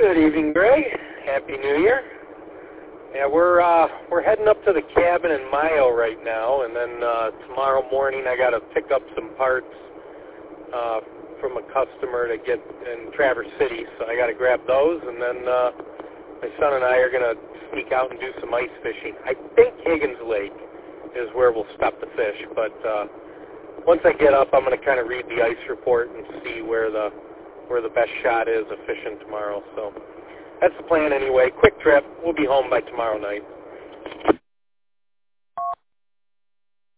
Good evening, Greg. Happy New Year. Yeah, we're heading up to the cabin in Mayo right now, and then tomorrow morning I got to pick up some parts from a customer to get in Traverse City, so I got to grab those, and then my son and I are going to sneak out and do some ice fishing. I think Higgins Lake is where we'll stop to fish, but once I get up, I'm going to kind of read the ice report and see where the best shot is of fishing tomorrow. So that's the plan anyway. Quick trip. We'll be home by tomorrow night.